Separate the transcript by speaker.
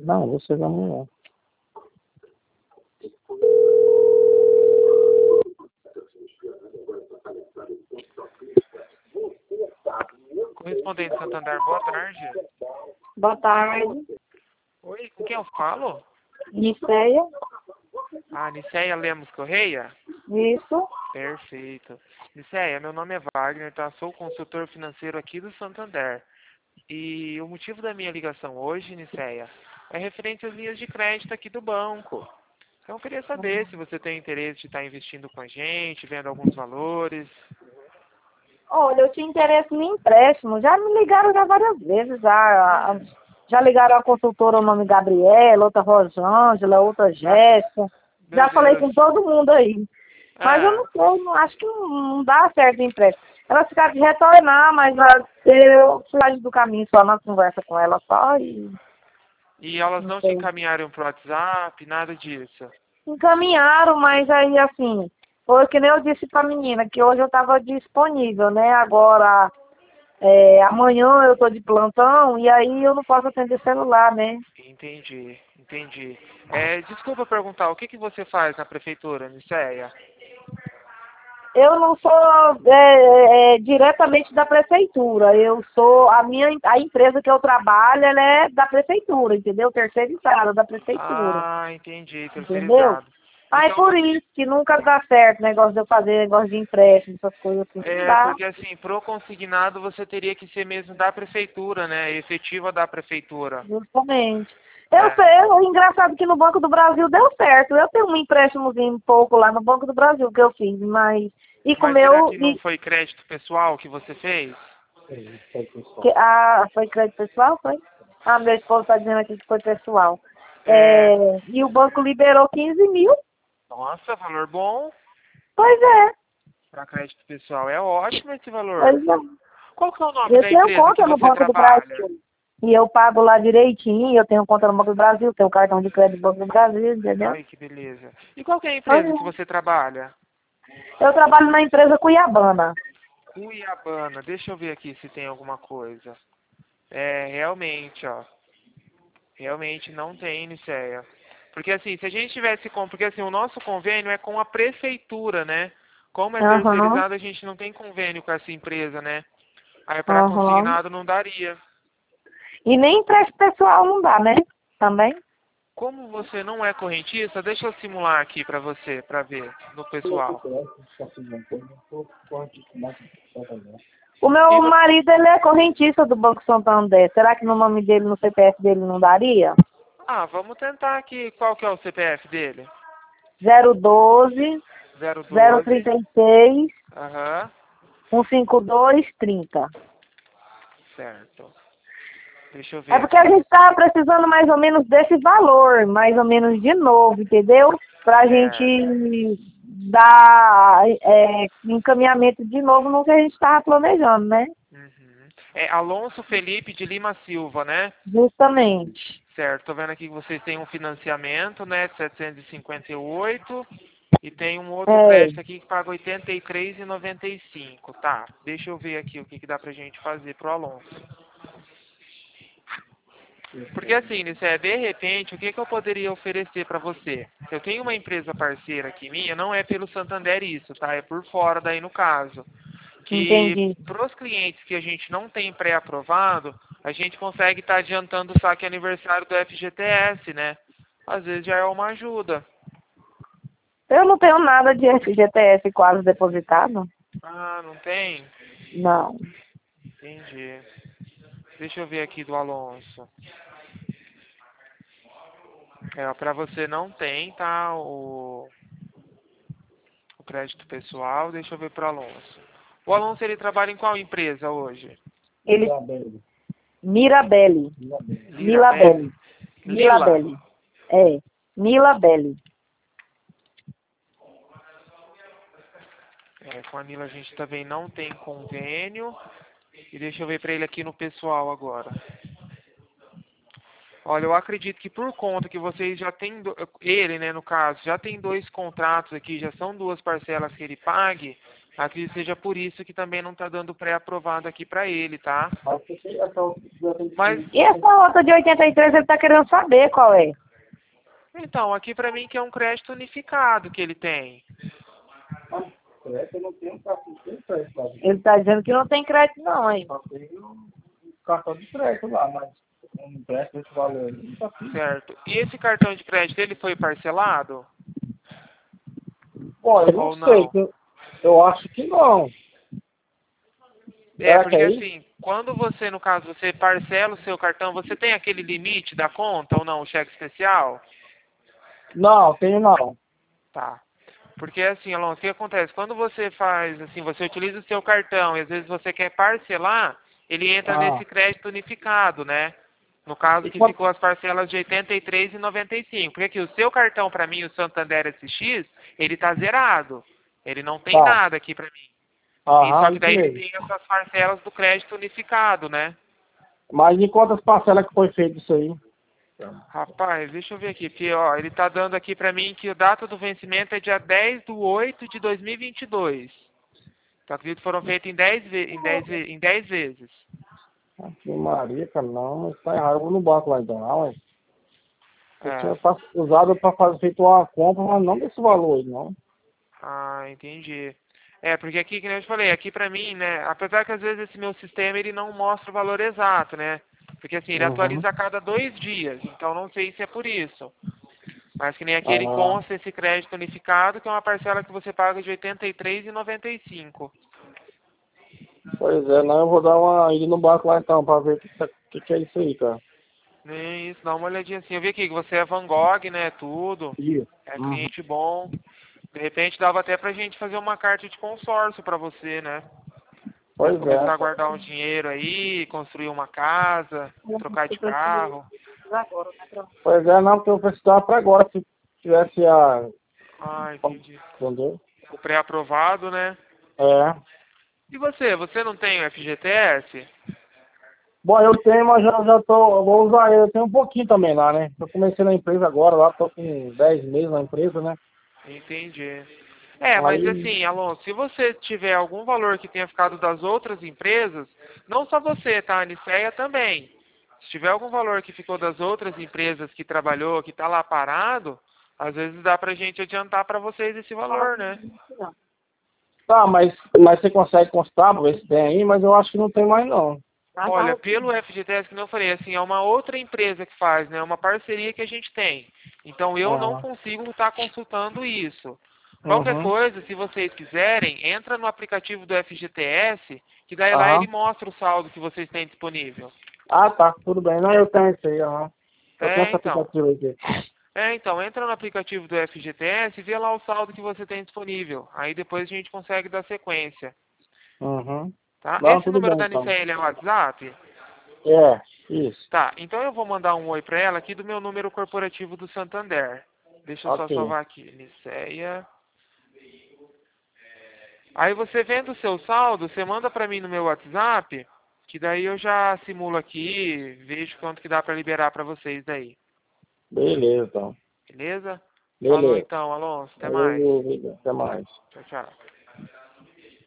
Speaker 1: Não, você vai amanhã.
Speaker 2: Correspondente Santander, boa tarde.
Speaker 3: Boa tarde.
Speaker 2: Oi, com quem eu falo?
Speaker 3: Niceia.
Speaker 2: Niceia Lemos Correia?
Speaker 3: Isso.
Speaker 2: Perfeito. Niceia, meu nome é Wagner, tá? Sou consultor financeiro aqui do Santander. E o motivo da minha ligação hoje, Niceia, é referente às linhas de crédito aqui do banco. Então eu queria saber se você tem interesse de estar investindo com a gente, vendo alguns valores.
Speaker 3: Olha, eu tinha interesse no empréstimo. Já me ligaram já várias vezes. Já ligaram a consultora, o nome Gabriela, outra Rosângela, outra Jéssica.
Speaker 2: Meu
Speaker 3: Já falei
Speaker 2: Deus.
Speaker 3: com todo mundo aí. Mas eu
Speaker 2: Ah,
Speaker 3: não sei, acho que não dá certo o empréstimo. Elas ficaram de retornar, mas eu fui lá do caminho só na conversa com ela só e
Speaker 2: e elas
Speaker 3: não
Speaker 2: não te
Speaker 3: sei.
Speaker 2: encaminharam pro WhatsApp, nada disso.
Speaker 3: Encaminharam, mas aí assim, foi que nem eu disse pra menina, que hoje eu estava disponível, né? Agora, amanhã eu tô de plantão e aí eu não posso atender celular, né?
Speaker 2: Entendi, entendi. Desculpa perguntar, o que que você faz na prefeitura, Niceia?
Speaker 3: Eu não sou diretamente da prefeitura. Eu sou a empresa que eu trabalho, ela é da prefeitura, entendeu? Terceirizada da prefeitura,
Speaker 2: Entendi,
Speaker 3: entendeu?
Speaker 2: terceirizado.
Speaker 3: Aí
Speaker 2: Então,
Speaker 3: por isso que nunca dá certo negócio de eu fazer negócio de empréstimo, essas coisas assim, não dá,
Speaker 2: porque assim, pro consignado você teria que ser mesmo da prefeitura, né? Efetiva da prefeitura.
Speaker 3: justamente. Eu
Speaker 2: É.
Speaker 3: sei, engraçado que no Banco do Brasil deu certo. Eu tenho um empréstimozinho um pouco lá no Banco do Brasil que eu fiz, mas e com o
Speaker 2: Mas será
Speaker 3: meu
Speaker 2: que não foi crédito pessoal que você fez?
Speaker 3: foi crédito pessoal, foi? Meu esposo está dizendo aqui que foi pessoal.
Speaker 2: É,
Speaker 3: E o banco liberou 15 mil?
Speaker 2: nossa, valor bom.
Speaker 3: Pois é,
Speaker 2: Para crédito pessoal é ótimo esse valor.
Speaker 3: pois é.
Speaker 2: Qual que é o nome
Speaker 3: Eu
Speaker 2: da
Speaker 3: tenho
Speaker 2: empresa que
Speaker 3: conta no
Speaker 2: você
Speaker 3: Banco do
Speaker 2: trabalha?
Speaker 3: Brasil. E eu pago lá direitinho, eu tenho conta no Banco do Brasil, tenho cartão de crédito do Banco do Brasil, entendeu?
Speaker 2: Ai, que beleza. E qual que é a
Speaker 3: Pois
Speaker 2: empresa que
Speaker 3: é.
Speaker 2: você trabalha?
Speaker 3: Eu trabalho na empresa Cuiabana.
Speaker 2: Cuiabana. Deixa eu ver aqui se tem alguma coisa. Realmente, ó. Realmente não tem, Niceia. Porque assim, se a gente tivesse com... Porque assim, o nosso convênio é com a prefeitura, né? Como é
Speaker 3: Aham,
Speaker 2: terceirizado, a gente não tem convênio com essa empresa, né? Aí para
Speaker 3: aham.
Speaker 2: consignado não daria.
Speaker 3: E nem empréstimo pessoal não dá, né? Também.
Speaker 2: Como você não é correntista, deixa eu simular aqui para você, para ver no pessoal.
Speaker 3: O
Speaker 2: E
Speaker 3: meu
Speaker 2: vo-
Speaker 3: marido, ele é correntista do Banco Santander. Será que no nome dele, no CPF dele, não daria?
Speaker 2: Vamos tentar aqui. Qual que é o CPF dele?
Speaker 3: 012
Speaker 2: 012.
Speaker 3: 036
Speaker 2: Aham.
Speaker 3: 15230.
Speaker 2: Certo. Deixa eu
Speaker 3: É
Speaker 2: ver
Speaker 3: porque a
Speaker 2: aqui.
Speaker 3: gente tá precisando mais ou menos desse valor, mais ou menos de novo, entendeu? Pra
Speaker 2: Certo.
Speaker 3: gente dar encaminhamento de novo no que a gente tava planejando, né?
Speaker 2: Uhum. É Alonso Felipe de Lima Silva, né?
Speaker 3: Justamente.
Speaker 2: Certo. Tô vendo aqui que vocês têm um financiamento, né, de 758 e tem um outro
Speaker 3: É.
Speaker 2: crédito aqui que paga 83,95. Tá. Deixa eu ver aqui o que que dá pra gente fazer pro Alonso. Porque assim, de repente, o que que eu poderia oferecer para você? Eu tenho uma empresa parceira aqui minha, não é pelo Santander isso, tá? É por fora daí no caso. Que
Speaker 3: Entendi.
Speaker 2: para os clientes que a gente não tem pré-aprovado, a gente consegue estar adiantando o saque aniversário do FGTS, né? Às vezes já é uma ajuda.
Speaker 3: Eu não tenho nada de FGTS quase depositado.
Speaker 2: Não tem?
Speaker 3: Não.
Speaker 2: Entendi. Deixa eu ver aqui do Alonso. Para você não tem, tá? O crédito pessoal, deixa eu ver pro Alonso. O Alonso, ele trabalha em qual empresa hoje?
Speaker 3: Ele. Mirabelli.
Speaker 2: Lirabelle?
Speaker 3: Milabelli.
Speaker 2: Lila?
Speaker 3: Milabelli. É. Milabelli.
Speaker 2: Com a Lila a gente também não tem convênio. E deixa eu ver pra ele aqui no pessoal agora. Olha, eu acredito que por conta que vocês já têm, ele, né, no caso, já tem 2 contratos aqui, já são 2 parcelas que ele pague, acredito que seja por isso que também não está dando pré-aprovado aqui para ele, tá? Mas,
Speaker 3: E essa outra de 83 ele tá querendo saber qual é.
Speaker 2: então, aqui para mim que é um crédito unificado que ele tem.
Speaker 3: Ele tá dizendo que não tem crédito não, hein?
Speaker 1: Cartão de crédito lá, mas um empréstimo desse valor aí, não tá aqui.
Speaker 2: Certo. E esse cartão de crédito, ele foi parcelado?
Speaker 1: Bom, eu não
Speaker 2: Ou
Speaker 1: sei,
Speaker 2: não?
Speaker 1: eu acho que não.
Speaker 2: É,
Speaker 1: Será que
Speaker 2: porque
Speaker 1: é isso?
Speaker 2: assim, quando você, no caso, você parcela o seu cartão, você tem aquele limite da conta ou não, o cheque especial?
Speaker 1: Não, tenho não.
Speaker 2: Tá. Porque assim, Alonso, o que acontece? Quando você faz, assim, você utiliza o seu cartão e às vezes você quer parcelar, ele entra
Speaker 1: Ah.
Speaker 2: nesse crédito unificado, né? No caso
Speaker 1: E
Speaker 2: que
Speaker 1: quanto...
Speaker 2: ficou as parcelas de 83 e 95. Porque aqui o seu cartão para mim, o Santander SX, ele tá zerado. Ele não tem
Speaker 1: Tá.
Speaker 2: nada aqui para mim. E só
Speaker 1: Aham,
Speaker 2: que
Speaker 1: isso
Speaker 2: daí ele
Speaker 1: mesmo.
Speaker 2: tem essas parcelas do crédito unificado, né?
Speaker 1: Mas em quantas parcelas que foi feito isso aí?
Speaker 2: Rapaz, deixa eu ver aqui, porque ó, ele tá dando aqui pra mim que a data do vencimento é dia 10/8/2022. Então acredito que foram feitos em 10 vezes.
Speaker 1: Aqui, Maria, cara, não, mas tá errado. Eu vou no banco lá então, não, mas eu
Speaker 2: É.
Speaker 1: tinha usado para fazer feito uma compra, mas não desse valor aí, não.
Speaker 2: Ah, entendi. É, porque aqui, que nem eu te falei, aqui pra mim, né, apesar que às vezes esse meu sistema ele não mostra o valor exato, né? Porque assim, ele
Speaker 1: Uhum.
Speaker 2: atualiza a cada 2 dias, então não sei se é por isso. Mas que nem aqui ele
Speaker 1: Ah,
Speaker 2: consta esse crédito unificado, que é uma parcela que você paga de 83,95.
Speaker 1: pois é, não, eu vou dar uma ida no banco lá então, para ver o que é isso aí, cara.
Speaker 2: Nem isso, dá uma olhadinha assim. Eu vi aqui que você é Van Gogh, né? Tudo.
Speaker 1: Isso.
Speaker 2: É
Speaker 1: Uhum.
Speaker 2: cliente bom. De repente dava até pra gente fazer uma carta de consórcio pra você, né? Você
Speaker 1: Pois
Speaker 2: começar
Speaker 1: é.
Speaker 2: a guardar um dinheiro aí, construir uma casa, trocar de carro.
Speaker 1: Pois é, não, porque eu precisava para agora, se tivesse a...
Speaker 2: Ah, entendi.
Speaker 1: Entendeu?
Speaker 2: O pré-aprovado, né?
Speaker 1: É.
Speaker 2: E você? Você não tem o FGTS?
Speaker 1: Bom, eu tenho, mas já tô, eu vou usar ele, eu tenho um pouquinho também lá, né? Eu comecei na empresa agora, lá tô com 10 meses na empresa, né?
Speaker 2: Entendi. É, mas
Speaker 1: Aí,
Speaker 2: assim, Alonso, se você tiver algum valor que tenha ficado das outras empresas, não só você, tá? A Nicéia também. Se tiver algum valor que ficou das outras empresas que trabalhou, que tá lá parado, às vezes dá pra gente adiantar pra vocês esse valor, né?
Speaker 1: tá, mas você consegue constar pra ver se tem aí, mas eu acho que não tem mais não.
Speaker 2: Olha, pelo FGTS, que eu falei, assim, é uma outra empresa que faz, né? É uma parceria que a gente tem. Então eu não
Speaker 1: Ah,
Speaker 2: consigo estar consultando isso. Qualquer
Speaker 1: uhum,
Speaker 2: coisa, se vocês quiserem, entra no aplicativo do FGTS, que daí lá ele
Speaker 1: aham.
Speaker 2: mostra o saldo que vocês têm disponível.
Speaker 1: Ah, tá, tudo bem. Não, eu tenho isso aí, aham. Eu tenho
Speaker 2: É,
Speaker 1: esse
Speaker 2: então.
Speaker 1: aplicativo aqui.
Speaker 2: É, então, entra no aplicativo do FGTS e vê lá o saldo que você tem disponível. Aí depois a gente consegue dar sequência,
Speaker 1: Uhum.
Speaker 2: tá?
Speaker 1: Não,
Speaker 2: Esse
Speaker 1: tudo
Speaker 2: número
Speaker 1: bem
Speaker 2: da
Speaker 1: então.
Speaker 2: Nicele é o WhatsApp?
Speaker 1: É, isso.
Speaker 2: Tá, então eu vou mandar um oi pra ela aqui do meu número corporativo do Santander. Deixa eu só
Speaker 1: Ok.
Speaker 2: salvar aqui. Niceia. Aí você vendo o seu saldo, você manda pra mim no meu WhatsApp, que daí eu já simulo aqui, vejo quanto que dá pra liberar pra vocês daí.
Speaker 1: Beleza, então.
Speaker 2: Beleza? Falou
Speaker 1: Beleza.
Speaker 2: então, Alonso. Até mais.
Speaker 1: Valeu, até mais.
Speaker 2: Tchau, tchau.